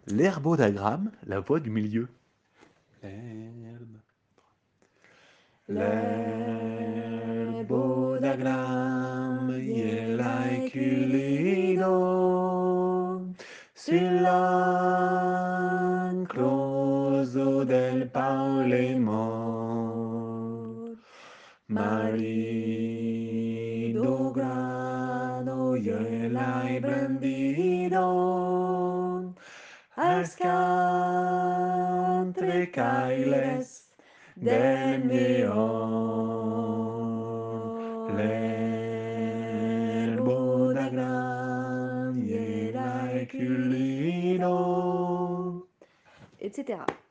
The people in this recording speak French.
L'herbodagramme, la voix du milieu. L'herbe. L'herbodagramme, iel culido sull'ancloso del Paulemon. Marido grano, iel brandido ascantre cailes del mio l'erbo da gran iel culido, etc.